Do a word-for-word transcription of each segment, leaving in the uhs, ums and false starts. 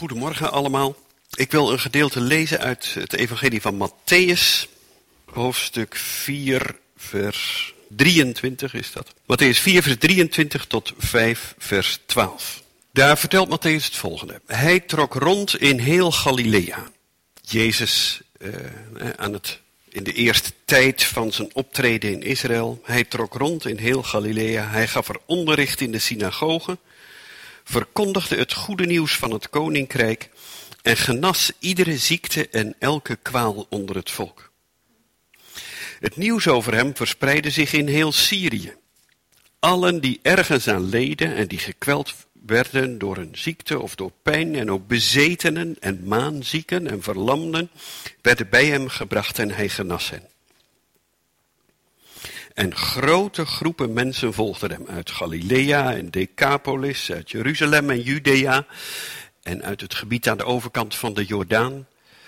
Goedemorgen allemaal. Ik wil een gedeelte lezen uit het evangelie van Mattheüs, hoofdstuk vier, vers drieëntwintig is dat. Mattheüs vier, vers drieëntwintig tot vijf, vers twaalf. Daar vertelt Mattheüs het volgende. Hij trok rond in heel Galilea. Jezus uh, aan het, in de eerste tijd van zijn optreden in Israël. Hij trok rond in heel Galilea. Hij gaf er onderricht in de synagogen. Verkondigde het goede nieuws van het koninkrijk en genas iedere ziekte en elke kwaal onder het volk. Het nieuws over hem verspreidde zich in heel Syrië. Allen die ergens aan leden en die gekweld werden door een ziekte of door pijn en ook bezetenen en maanzieken en verlamden, werden bij hem gebracht en hij genas hen. En grote groepen mensen volgden hem uit Galilea en Decapolis, uit Jeruzalem en Judea en uit het gebied aan de overkant van de Jordaan.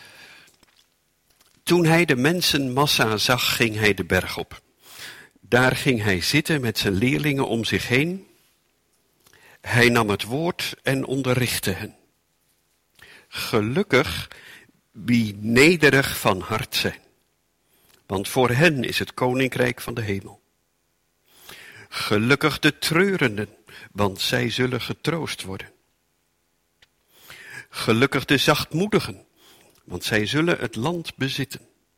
Toen hij de mensenmassa zag, ging hij de berg op. Daar ging hij zitten met zijn leerlingen om zich heen. Hij nam het woord en onderrichtte hen. Gelukkig wie nederig van hart zijn. Want voor hen is het koninkrijk van de hemel. Gelukkig de treurenden, want zij zullen getroost worden. Gelukkig de zachtmoedigen, want zij zullen het land bezitten.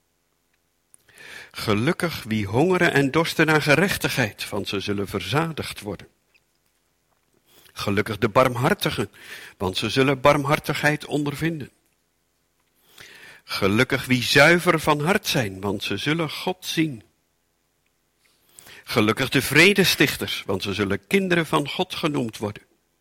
Gelukkig wie hongeren en dorsten naar gerechtigheid, want ze zullen verzadigd worden. Gelukkig de barmhartigen, want ze zullen barmhartigheid ondervinden. Gelukkig wie zuiver van hart zijn, want ze zullen God zien. Gelukkig de vredestichters, want ze zullen kinderen van God genoemd worden.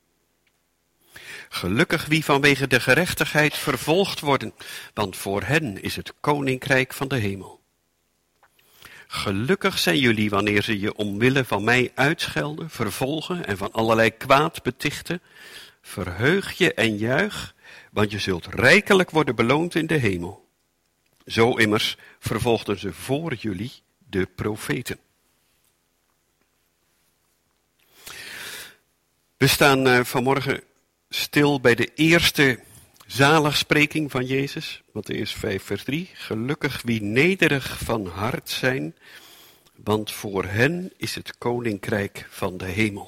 Gelukkig wie vanwege de gerechtigheid vervolgd worden, want voor hen is het koninkrijk van de hemel. Gelukkig zijn jullie wanneer ze je omwille van mij uitschelden, vervolgen en van allerlei kwaad betichten. Verheug je en juich, want je zult rijkelijk worden beloond in de hemel. Zo immers vervolgden ze voor jullie de profeten. We staan uh, vanmorgen stil bij de eerste zaligspreking van Jezus. Mattheüs vijf, vers drie. Gelukkig wie nederig van hart zijn, want voor hen is het koninkrijk van de hemel.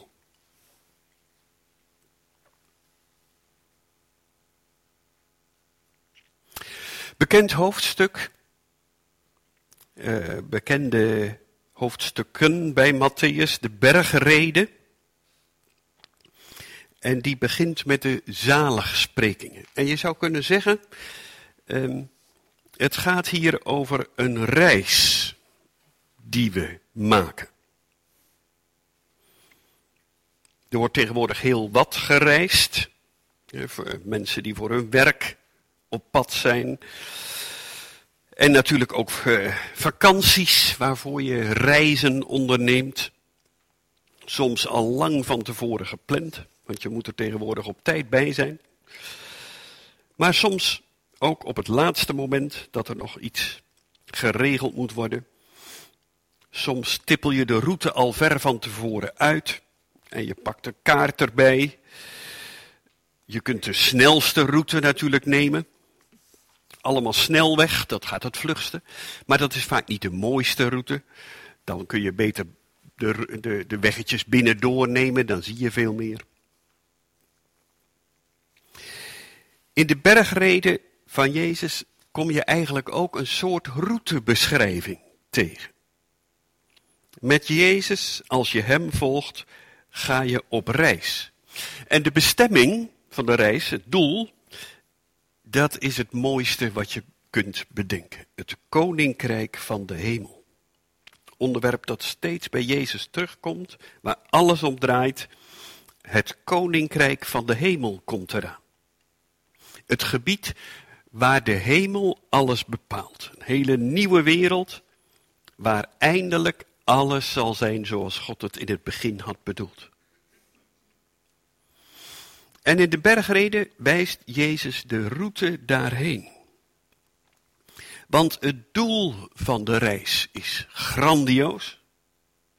Bekend hoofdstuk, uh, bekende hoofdstukken bij Mattheüs, de bergrede. En die begint met de zaligsprekingen. En je zou kunnen zeggen, um, het gaat hier over een reis die we maken. Er wordt tegenwoordig heel wat gereisd. Ja, voor mensen die voor hun werk op pad zijn. En natuurlijk ook uh, vakanties waarvoor je reizen onderneemt. Soms al lang van tevoren gepland. Want je moet er tegenwoordig op tijd bij zijn. Maar soms ook op het laatste moment dat er nog iets geregeld moet worden. Soms stippel je de route al ver van tevoren uit. En je pakt de kaart erbij. Je kunt de snelste route natuurlijk nemen. Allemaal snelweg, dat gaat het vlugste. Maar dat is vaak niet de mooiste route. Dan kun je beter de, de, de weggetjes binnendoor nemen, dan zie je veel meer. In de bergrede van Jezus kom je eigenlijk ook een soort routebeschrijving tegen. Met Jezus, als je hem volgt, ga je op reis. En de bestemming van de reis, het doel, dat is het mooiste wat je kunt bedenken. Het koninkrijk van de hemel. Onderwerp dat steeds bij Jezus terugkomt, waar alles om draait. Het koninkrijk van de hemel komt eraan. Het gebied waar de hemel alles bepaalt. Een hele nieuwe wereld waar eindelijk alles zal zijn zoals God het in het begin had bedoeld. En in de bergrede wijst Jezus de route daarheen. Want het doel van de reis is grandioos.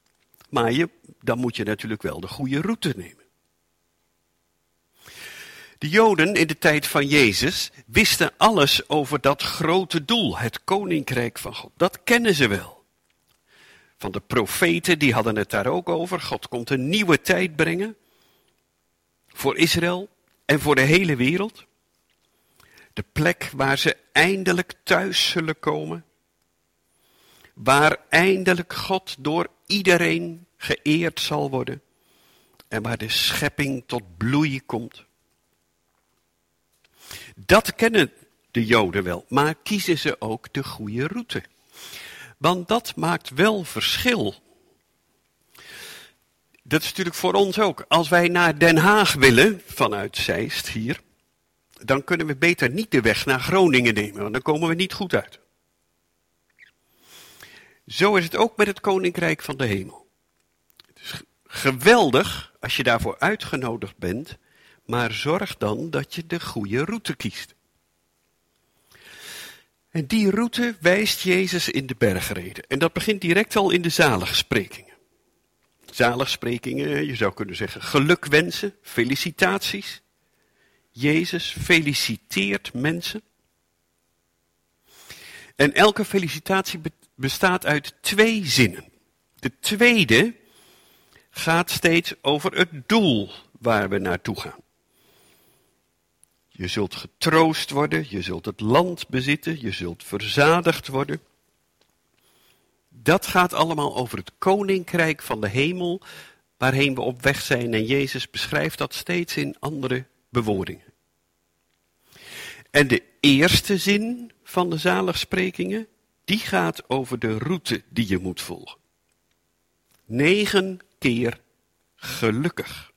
Maar je, dan moet je natuurlijk wel de goede route nemen. De Joden in de tijd van Jezus wisten alles over dat grote doel, het koninkrijk van God. Dat kennen ze wel. Van de profeten, die hadden het daar ook over. God komt een nieuwe tijd brengen voor Israël en voor de hele wereld. De plek waar ze eindelijk thuis zullen komen. Waar eindelijk God door iedereen geëerd zal worden. En waar de schepping tot bloei komt. Dat kennen de Joden wel, maar kiezen ze ook de goede route. Want dat maakt wel verschil. Dat is natuurlijk voor ons ook. Als wij naar Den Haag willen, vanuit Zeist hier, dan kunnen we beter niet de weg naar Groningen nemen, want dan komen we niet goed uit. Zo is het ook met het Koninkrijk van de Hemel. Het is geweldig als je daarvoor uitgenodigd bent, maar zorg dan dat je de goede route kiest. En die route wijst Jezus in de bergreden. En dat begint direct al in de zaligsprekingen. Zaligsprekingen, je zou kunnen zeggen gelukwensen, felicitaties. Jezus feliciteert mensen. En elke felicitatie bestaat uit twee zinnen. De tweede gaat steeds over het doel waar we naartoe gaan. Je zult getroost worden, je zult het land bezitten, je zult verzadigd worden. Dat gaat allemaal over het koninkrijk van de hemel, waarheen we op weg zijn. En Jezus beschrijft dat steeds in andere bewoordingen. En de eerste zin van de zaligsprekingen, die gaat over de route die je moet volgen. Negen keer gelukkig.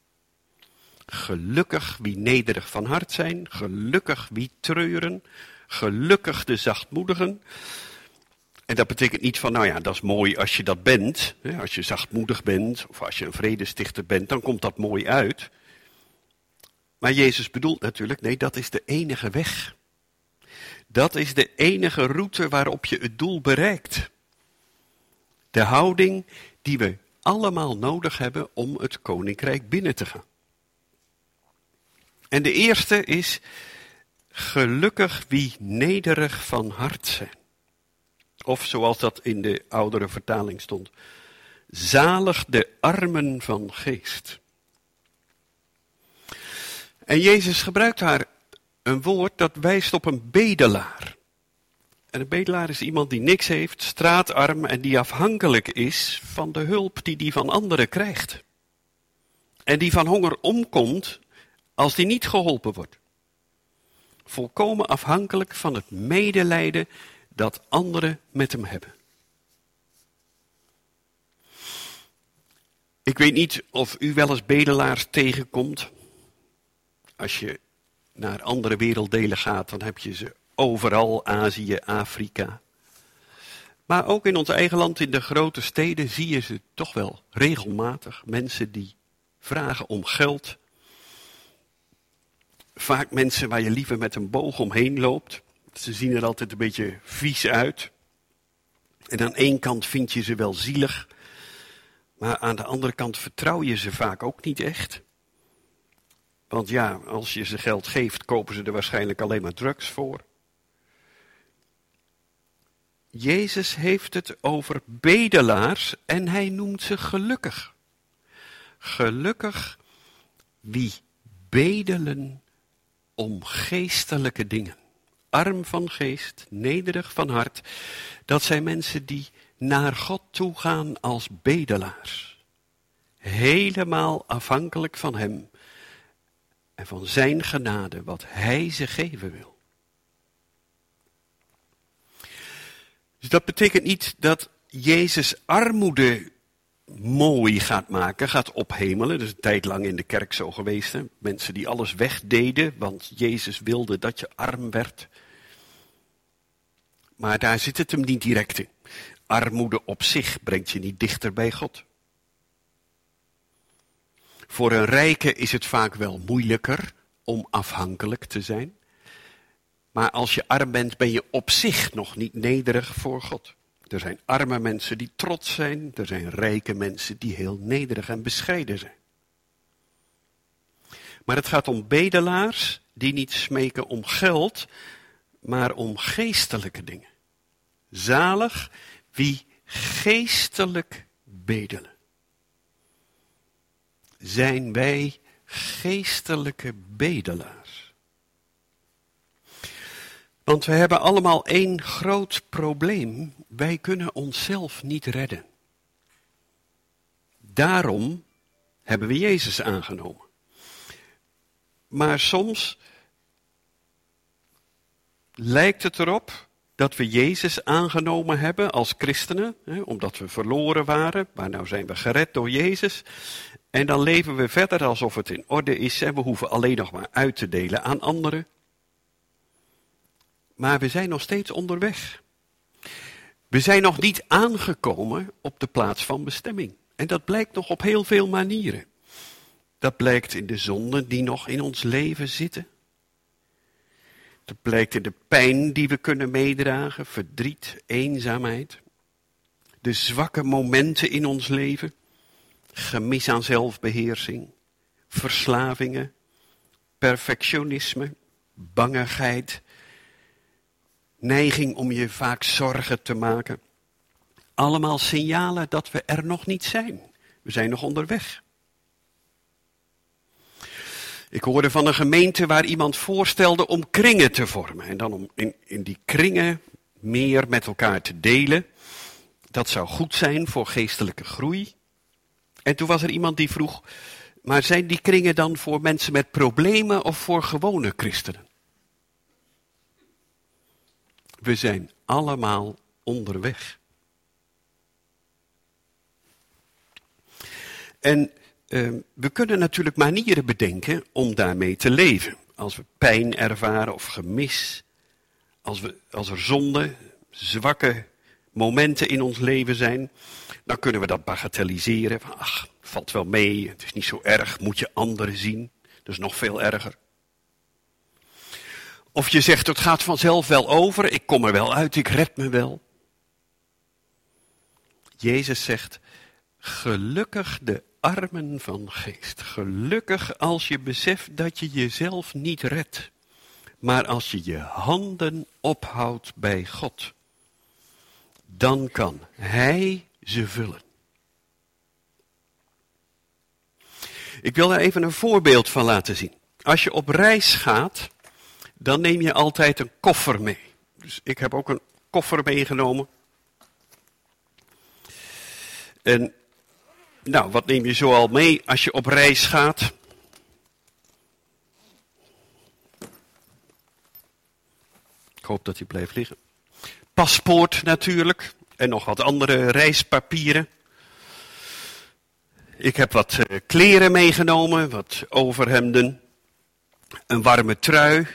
Gelukkig wie nederig van hart zijn, gelukkig wie treuren, gelukkig de zachtmoedigen. En dat betekent niet van, nou ja, dat is mooi als je dat bent. Als je zachtmoedig bent of als je een vredestichter bent, dan komt dat mooi uit. Maar Jezus bedoelt natuurlijk, nee, dat is de enige weg. Dat is de enige route waarop je het doel bereikt. De houding die we allemaal nodig hebben om het koninkrijk binnen te gaan. En de eerste is, gelukkig wie nederig van hart zijn. Of zoals dat in de oudere vertaling stond, zalig de armen van geest. En Jezus gebruikt daar een woord dat wijst op een bedelaar. En een bedelaar is iemand die niks heeft, straatarm en die afhankelijk is van de hulp die hij van anderen krijgt. En die van honger omkomt als die niet geholpen wordt. Volkomen afhankelijk van het medelijden dat anderen met hem hebben. Ik weet niet of u wel eens bedelaars tegenkomt. Als je naar andere werelddelen gaat, dan heb je ze overal, Azië, Afrika. Maar ook in ons eigen land, in de grote steden, zie je ze toch wel regelmatig. Mensen die vragen om geld. Vaak mensen waar je liever met een boog omheen loopt. Ze zien er altijd een beetje vies uit. En aan één kant vind je ze wel zielig. Maar aan de andere kant vertrouw je ze vaak ook niet echt. Want ja, als je ze geld geeft, kopen ze er waarschijnlijk alleen maar drugs voor. Jezus heeft het over bedelaars en hij noemt ze gelukkig. Gelukkig wie bedelen om geestelijke dingen. Arm van geest, nederig van hart. Dat zijn mensen die naar God toe gaan als bedelaars. Helemaal afhankelijk van hem. En van zijn genade, wat hij ze geven wil. Dus dat betekent niet dat Jezus armoede mooi gaat maken, gaat ophemelen. Dat is een tijd lang in de kerk zo geweest. Hè? Mensen die alles wegdeden, want Jezus wilde dat je arm werd. Maar daar zit het hem niet direct in. Armoede op zich brengt je niet dichter bij God. Voor een rijke is het vaak wel moeilijker om afhankelijk te zijn. Maar als je arm bent, ben je op zich nog niet nederig voor God. Er zijn arme mensen die trots zijn. Er zijn rijke mensen die heel nederig en bescheiden zijn. Maar het gaat om bedelaars die niet smeken om geld, maar om geestelijke dingen. Zalig wie geestelijk bedelen. Zijn wij geestelijke bedelaars? Want we hebben allemaal één groot probleem. Wij kunnen onszelf niet redden. Daarom hebben we Jezus aangenomen. Maar soms lijkt het erop dat we Jezus aangenomen hebben als christenen, hè, omdat we verloren waren, maar nou zijn we gered door Jezus. En dan leven we verder alsof het in orde is en we hoeven alleen nog maar uit te delen aan anderen. Maar we zijn nog steeds onderweg. We zijn nog niet aangekomen op de plaats van bestemming. En dat blijkt nog op heel veel manieren. Dat blijkt in de zonden die nog in ons leven zitten. Dat blijkt in de pijn die we kunnen meedragen, verdriet, eenzaamheid. De zwakke momenten in ons leven, gemis aan zelfbeheersing, verslavingen, perfectionisme, bangigheid, neiging om je vaak zorgen te maken. Allemaal signalen dat we er nog niet zijn. We zijn nog onderweg. Ik hoorde van een gemeente waar iemand voorstelde om kringen te vormen. En dan om in, in die kringen meer met elkaar te delen. Dat zou goed zijn voor geestelijke groei. En toen was er iemand die vroeg, maar zijn die kringen dan voor mensen met problemen of voor gewone christenen? We zijn allemaal onderweg. En uh, we kunnen natuurlijk manieren bedenken om daarmee te leven. Als we pijn ervaren of gemis, als, we, als er zonde, zwakke momenten in ons leven zijn, dan kunnen we dat bagatelliseren. Ach, valt wel mee, het is niet zo erg, moet je anderen zien. Dat is nog veel erger. Of je zegt, het gaat vanzelf wel over, ik kom er wel uit, ik red me wel. Jezus zegt, gelukkig de armen van geest. Gelukkig als je beseft dat je jezelf niet redt. Maar als je je handen ophoudt bij God, dan kan Hij ze vullen. Ik wil daar even een voorbeeld van laten zien. Als je op reis gaat, dan neem je altijd een koffer mee. Dus ik heb ook een koffer meegenomen. En nou, wat neem je zoal mee als je op reis gaat? Ik hoop dat hij blijft liggen. Paspoort natuurlijk. En nog wat andere reispapieren. Ik heb wat uh, kleren meegenomen, wat overhemden. Een warme trui.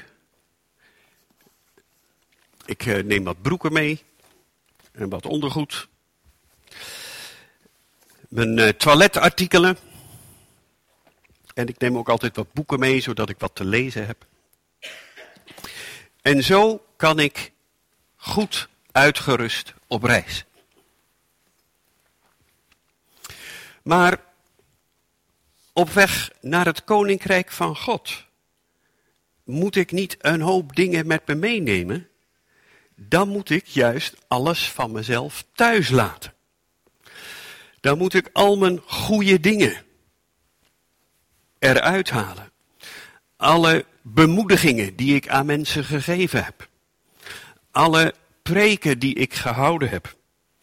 Ik uh, neem wat broeken mee. En wat ondergoed. Mijn uh, toiletartikelen. En ik neem ook altijd wat boeken mee, zodat ik wat te lezen heb. En zo kan ik goed uitgerust op reis. Maar op weg naar het koninkrijk van God moet ik niet een hoop dingen met me meenemen. Dan moet ik juist alles van mezelf thuis laten. Dan moet ik al mijn goede dingen eruit halen. Alle bemoedigingen die ik aan mensen gegeven heb. Alle preken die ik gehouden heb.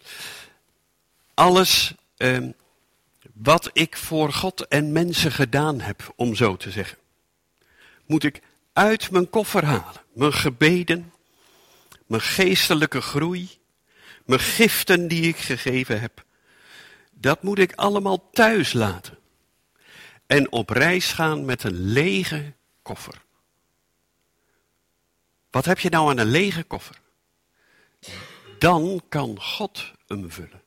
Alles eh, wat ik voor God en mensen gedaan heb, om zo te zeggen. Moet ik uit mijn koffer halen. Mijn gebeden, mijn geestelijke groei, mijn giften die ik gegeven heb. Dat moet ik allemaal thuis laten. En op reis gaan met een lege koffer. Wat heb je nou aan een lege koffer? Dan kan God hem vullen.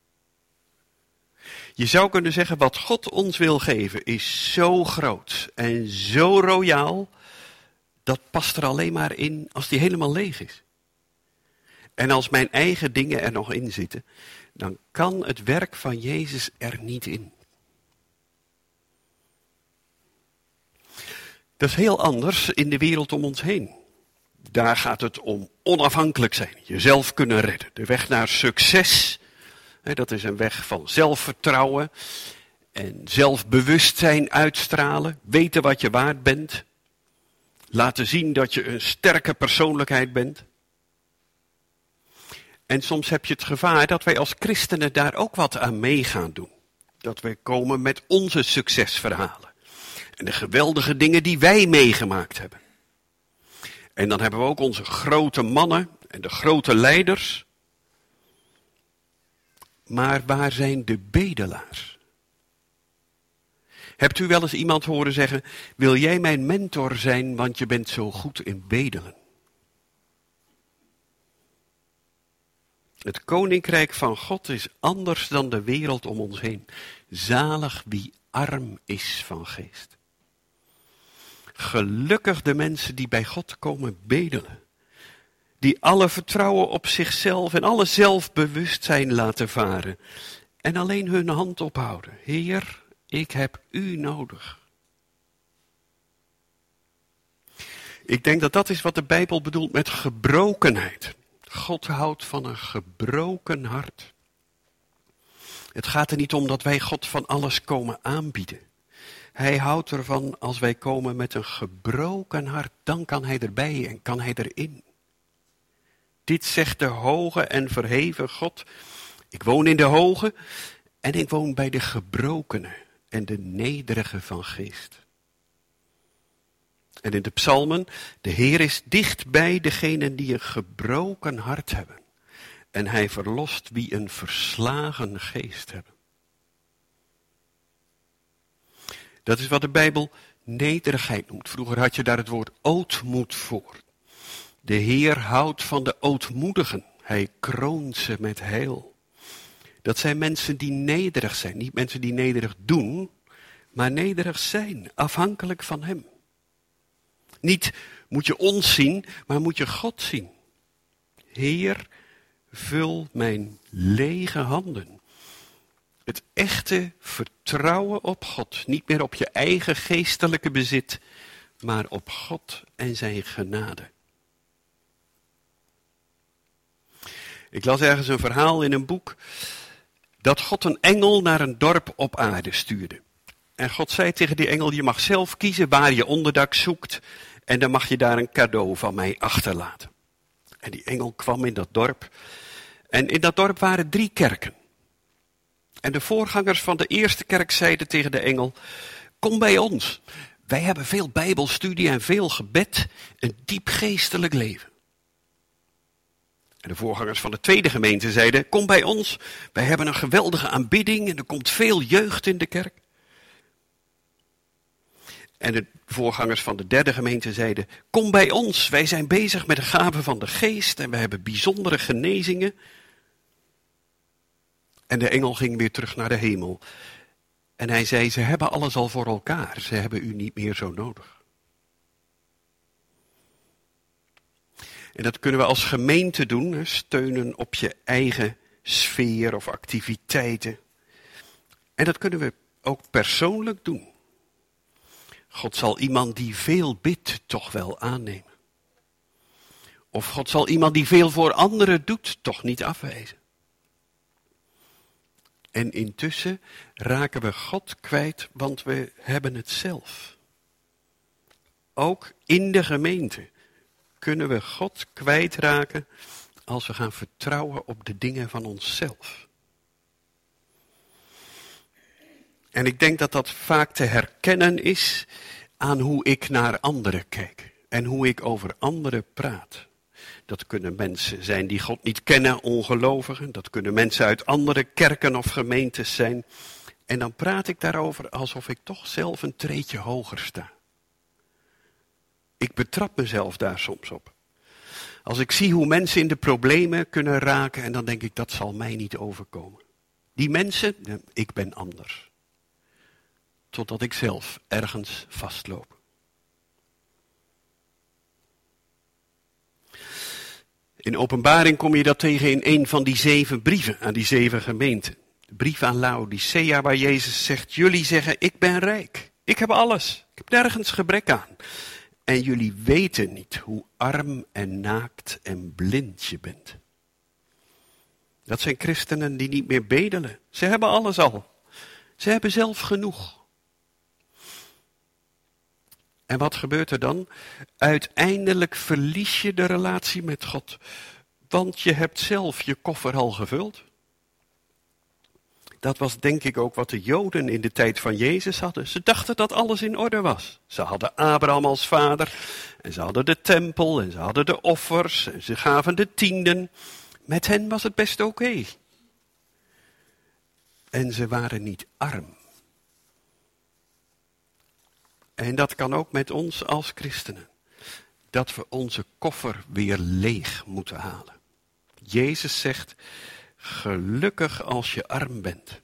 Je zou kunnen zeggen, wat God ons wil geven is zo groot en zo royaal, dat past er alleen maar in als die helemaal leeg is. En als mijn eigen dingen er nog in zitten, dan kan het werk van Jezus er niet in. Dat is heel anders in de wereld om ons heen. Daar gaat het om onafhankelijk zijn, jezelf kunnen redden. De weg naar succes, hè, dat is een weg van zelfvertrouwen en zelfbewustzijn uitstralen. Weten wat je waard bent. Laten zien dat je een sterke persoonlijkheid bent. En soms heb je het gevaar dat wij als christenen daar ook wat aan mee gaan doen. Dat wij komen met onze succesverhalen. En de geweldige dingen die wij meegemaakt hebben. En dan hebben we ook onze grote mannen en de grote leiders. Maar waar zijn de bedelaars? Hebt u wel eens iemand horen zeggen, wil jij mijn mentor zijn, want je bent zo goed in bedelen? Het koninkrijk van God is anders dan de wereld om ons heen. Zalig wie arm is van geest. Gelukkig de mensen die bij God komen bedelen. Die alle vertrouwen op zichzelf en alle zelfbewustzijn laten varen. En alleen hun hand ophouden. Heer, ik heb u nodig. Ik denk dat dat is wat de Bijbel bedoelt met gebrokenheid. God houdt van een gebroken hart. Het gaat er niet om dat wij God van alles komen aanbieden. Hij houdt ervan als wij komen met een gebroken hart, dan kan hij erbij en kan hij erin. Dit zegt de hoge en verheven God. Ik woon in de hoge en ik woon bij de gebrokenen en de nederige van geest. En in de psalmen, de Heer is dicht bij degenen die een gebroken hart hebben. En hij verlost wie een verslagen geest hebben. Dat is wat de Bijbel nederigheid noemt. Vroeger had je daar het woord ootmoed voor. De Heer houdt van de ootmoedigen. Hij kroont ze met heil. Dat zijn mensen die nederig zijn. Niet mensen die nederig doen, maar nederig zijn. Afhankelijk van hem. Niet moet je ons zien, maar moet je God zien. Heer, vul mijn lege handen. Het echte vertrouwen op God. Niet meer op je eigen geestelijke bezit, maar op God en zijn genade. Ik las ergens een verhaal in een boek dat God een engel naar een dorp op aarde stuurde. En God zei tegen die engel, je mag zelf kiezen waar je onderdak zoekt en dan mag je daar een cadeau van mij achterlaten. En die engel kwam in dat dorp en in dat dorp waren drie kerken. En de voorgangers van de eerste kerk zeiden tegen de engel, kom bij ons. Wij hebben veel bijbelstudie en veel gebed, een diep geestelijk leven. En de voorgangers van de tweede gemeente zeiden, kom bij ons. Wij hebben een geweldige aanbidding en er komt veel jeugd in de kerk. En de voorgangers van de derde gemeente zeiden, kom bij ons. Wij zijn bezig met de gaven van de geest en we hebben bijzondere genezingen. En de engel ging weer terug naar de hemel. En hij zei, ze hebben alles al voor elkaar. Ze hebben u niet meer zo nodig. En dat kunnen we als gemeente doen. Steunen op je eigen sfeer of activiteiten. En dat kunnen we ook persoonlijk doen. God zal iemand die veel bidt toch wel aannemen. Of God zal iemand die veel voor anderen doet toch niet afwijzen. En intussen raken we God kwijt, want we hebben het zelf. Ook in de gemeente kunnen we God kwijtraken als we gaan vertrouwen op de dingen van onszelf. En ik denk dat dat vaak te herkennen is aan hoe ik naar anderen kijk en hoe ik over anderen praat. Dat kunnen mensen zijn die God niet kennen, ongelovigen. Dat kunnen mensen uit andere kerken of gemeentes zijn. En dan praat ik daarover alsof ik toch zelf een treedje hoger sta. Ik betrap mezelf daar soms op. Als ik zie hoe mensen in de problemen kunnen raken en dan denk ik, dat zal mij niet overkomen. Die mensen, ik ben anders. Totdat ik zelf ergens vastloop. In Openbaring kom je dat tegen in een van die zeven brieven aan die zeven gemeenten. De brief aan Laodicea waar Jezus zegt, jullie zeggen ik ben rijk, ik heb alles. Ik heb nergens gebrek aan. En jullie weten niet hoe arm en naakt en blind je bent. Dat zijn christenen die niet meer bedelen. Ze hebben alles al. Ze hebben zelf genoeg. En wat gebeurt er dan? Uiteindelijk verlies je de relatie met God. Want je hebt zelf je koffer al gevuld. Dat was denk ik ook wat de Joden in de tijd van Jezus hadden. Ze dachten dat alles in orde was. Ze hadden Abraham als vader. En ze hadden de tempel. En ze hadden de offers. En ze gaven de tienden. Met hen was het best oké. Okay. En ze waren niet arm. En dat kan ook met ons als christenen. Dat we onze koffer weer leeg moeten halen. Jezus zegt, gelukkig als je arm bent.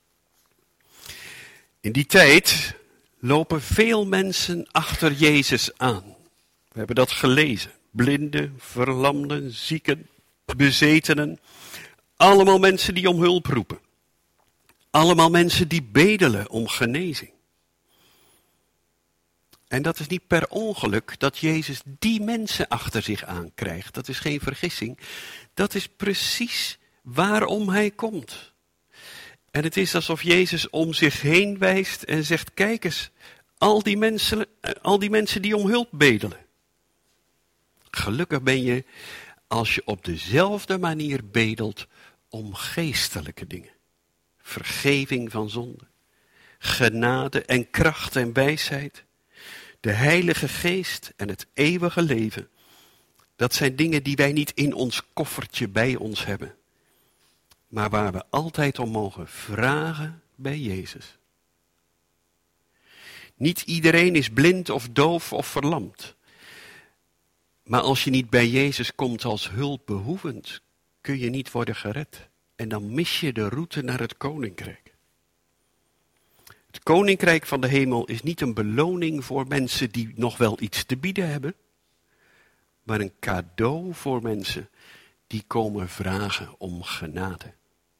In die tijd lopen veel mensen achter Jezus aan. We hebben dat gelezen. Blinden, verlamden, zieken, bezetenen. Allemaal mensen die om hulp roepen. Allemaal mensen die bedelen om genezing. En dat is niet per ongeluk dat Jezus die mensen achter zich aankrijgt. Dat is geen vergissing. Dat is precies waarom hij komt. En het is alsof Jezus om zich heen wijst en zegt, kijk eens, al die mensen, al die mensen die om hulp bedelen. Gelukkig ben je als je op dezelfde manier bedelt om geestelijke dingen. Vergeving van zonde, genade en kracht en wijsheid. De Heilige Geest en het eeuwige leven. Dat zijn dingen die wij niet in ons koffertje bij ons hebben. Maar waar we altijd om mogen vragen bij Jezus. Niet iedereen is blind of doof of verlamd. Maar als je niet bij Jezus komt als hulpbehoevend, kun je niet worden gered. En dan mis je de route naar het koninkrijk. Het koninkrijk van de hemel is niet een beloning voor mensen die nog wel iets te bieden hebben. Maar een cadeau voor mensen die komen vragen om genade.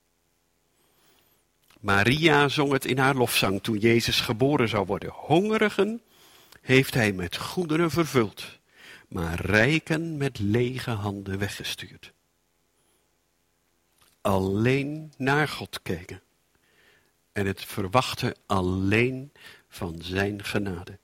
Maria zong het in haar lofzang toen Jezus geboren zou worden. Hongerigen heeft hij met goederen vervuld, maar rijken met lege handen weggestuurd. Alleen naar God kijken en het verwachten alleen van zijn genade.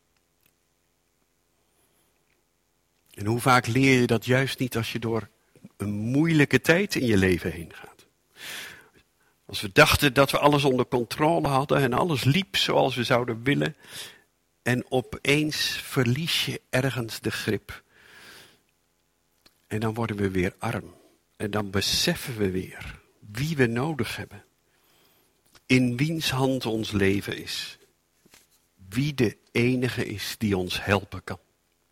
En hoe vaak leer je dat juist niet als je door een moeilijke tijd in je leven heen gaat. Als we dachten dat we alles onder controle hadden en alles liep zoals we zouden willen. En opeens verlies je ergens de grip. En dan worden we weer arm. En dan beseffen we weer wie we nodig hebben. In wiens hand ons leven is. Wie de enige is die ons helpen kan.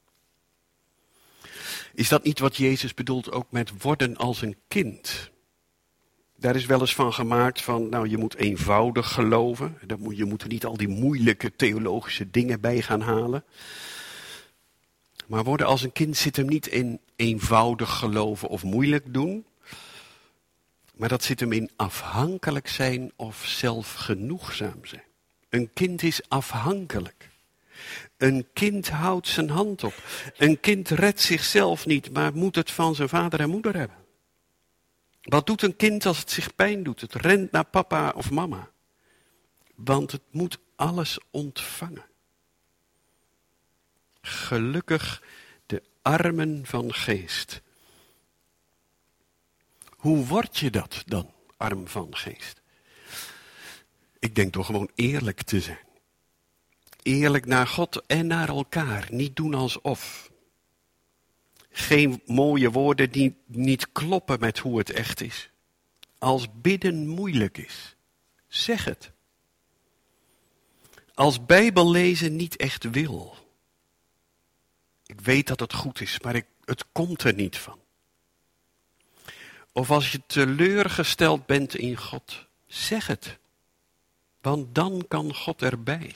Is dat niet wat Jezus bedoelt ook met worden als een kind? Daar is wel eens van gemaakt van, nou je moet eenvoudig geloven. Je moet er niet al die moeilijke theologische dingen bij gaan halen. Maar worden als een kind zit hem niet in eenvoudig geloven of moeilijk doen. Maar dat zit hem in afhankelijk zijn of zelfgenoegzaam zijn. Een kind is afhankelijk. Een kind houdt zijn hand op. Een kind redt zichzelf niet, maar moet het van zijn vader en moeder hebben. Wat doet een kind als het zich pijn doet? Het rent naar papa of mama. Want het moet alles ontvangen. Gelukkig de armen van geest. Hoe word je dat dan, arm van geest? Ik denk door gewoon eerlijk te zijn. Eerlijk naar God en naar elkaar. Niet doen alsof. Geen mooie woorden die niet kloppen met hoe het echt is. Als bidden moeilijk is, zeg het. Als Bijbellezen niet echt wil. Ik weet dat het goed is, maar ik, het komt er niet van. Of als je teleurgesteld bent in God, zeg het. Want dan kan God erbij.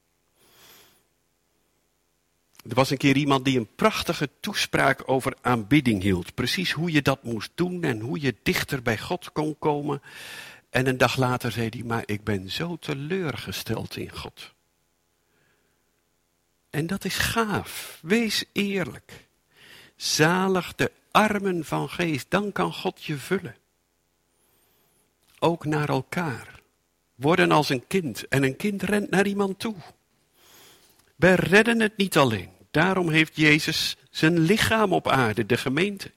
Er was een keer iemand die een prachtige toespraak over aanbidding hield. Precies hoe je dat moest doen en hoe je dichter bij God kon komen. En een dag later zei hij, maar ik ben zo teleurgesteld in God. En dat is gaaf. Wees eerlijk. Zalig de armen van geest, dan kan God je vullen. Ook naar elkaar. Worden als een kind en een kind rent naar iemand toe. Wij redden het niet alleen. Daarom heeft Jezus zijn lichaam op aarde, de gemeente.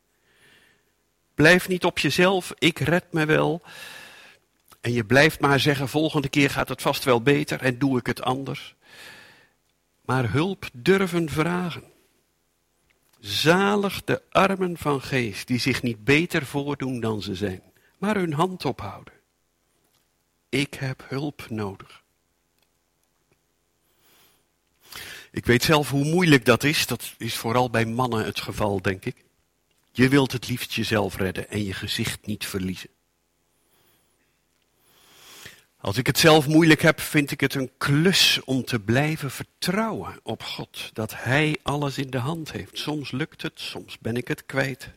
Blijf niet op jezelf, ik red me wel. En je blijft maar zeggen, volgende keer gaat het vast wel beter en doe ik het anders. Maar hulp durven vragen. Zalig de armen van geest, die zich niet beter voordoen dan ze zijn, maar hun hand ophouden. Ik heb hulp nodig. Ik weet zelf hoe moeilijk dat is. Dat is vooral bij mannen het geval, denk ik. Je wilt het liefst jezelf redden en je gezicht niet verliezen. Als ik het zelf moeilijk heb, vind ik het een klus om te blijven vertrouwen op God. Dat Hij alles in de hand heeft. Soms lukt het, soms ben ik het kwijt.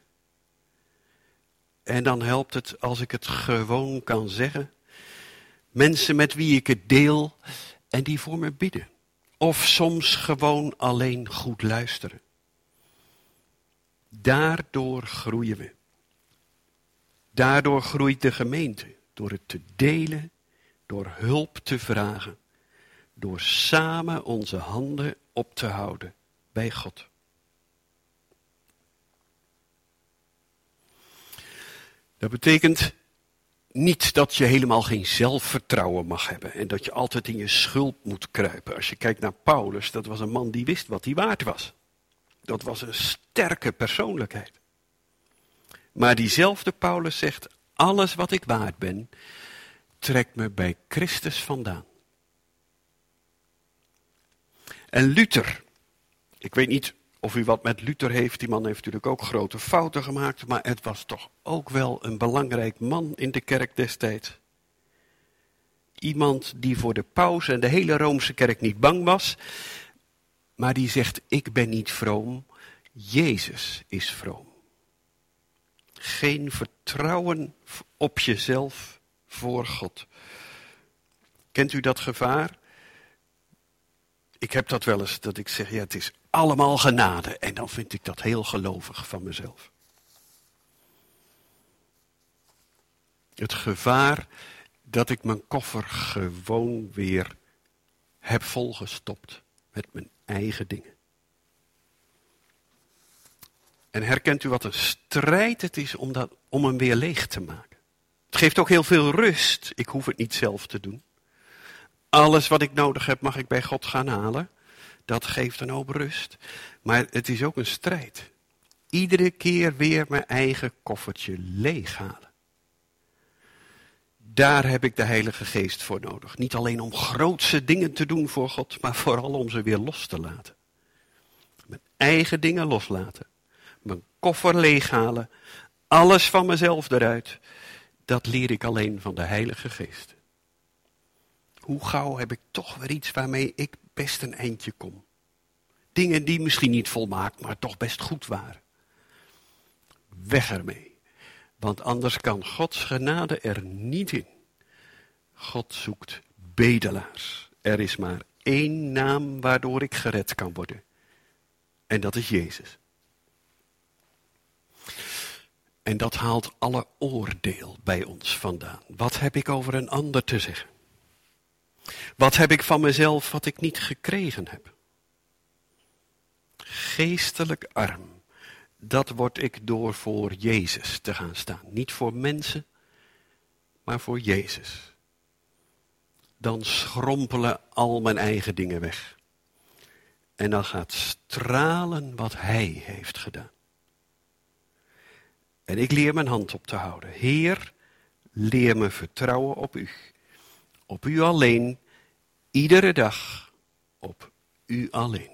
En dan helpt het als ik het gewoon kan zeggen. Mensen met wie ik het deel en die voor me bidden. Of soms gewoon alleen goed luisteren. Daardoor groeien we. Daardoor groeit de gemeente. Door het te delen, door hulp te vragen. Door samen onze handen op te houden bij God. Dat betekent niet dat je helemaal geen zelfvertrouwen mag hebben en dat je altijd in je schuld moet kruipen. Als je kijkt naar Paulus, dat was een man die wist wat hij waard was. Dat was een sterke persoonlijkheid. Maar diezelfde Paulus zegt, alles wat ik waard ben, trekt me bij Christus vandaan. En Luther, ik weet niet of u wat met Luther heeft, die man heeft natuurlijk ook grote fouten gemaakt, maar het was toch ook wel een belangrijk man in de kerk destijds. Iemand die voor de paus en de hele Roomse kerk niet bang was, maar die zegt, ik ben niet vroom, Jezus is vroom. Geen vertrouwen op jezelf voor God. Kent u dat gevaar? Ik heb dat wel eens, dat ik zeg, ja, het is allemaal genade. En dan vind ik dat heel gelovig van mezelf. Het gevaar dat ik mijn koffer gewoon weer heb volgestopt met mijn eigen dingen. En herkent u wat een strijd het is om, dat, om hem weer leeg te maken? Het geeft ook heel veel rust. Ik hoef het niet zelf te doen. Alles wat ik nodig heb mag ik bij God gaan halen. Dat geeft een hoop rust. Maar het is ook een strijd. Iedere keer weer mijn eigen koffertje leeghalen. Daar heb ik de Heilige Geest voor nodig. Niet alleen om grootse dingen te doen voor God, maar vooral om ze weer los te laten. Mijn eigen dingen loslaten. Mijn koffer leeghalen. Alles van mezelf eruit. Dat leer ik alleen van de Heilige Geest. Hoe gauw heb ik toch weer iets waarmee ik best een eindje kom. Dingen die misschien niet volmaakt, maar toch best goed waren. Weg ermee. Want anders kan Gods genade er niet in. God zoekt bedelaars. Er is maar één naam waardoor ik gered kan worden. En dat is Jezus. En dat haalt alle oordeel bij ons vandaan. Wat heb ik over een ander te zeggen? Wat heb ik van mezelf wat ik niet gekregen heb? Geestelijk arm, dat word ik door voor Jezus te gaan staan. Niet voor mensen, maar voor Jezus. Dan schrompelen al mijn eigen dingen weg. En dan gaat stralen wat Hij heeft gedaan. En ik leer mijn hand op te houden. Heer, leer me vertrouwen op U. Op U alleen, iedere dag, op U alleen.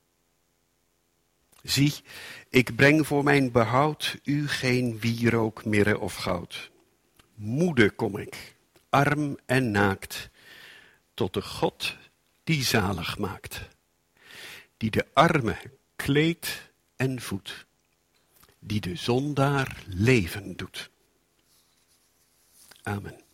Zie, ik breng voor mijn behoud U geen wierook, mirre of goud. Moede kom ik, arm en naakt, tot de God die zalig maakt. Die de arme kleedt en voedt, die de zondaar leven doet. Amen.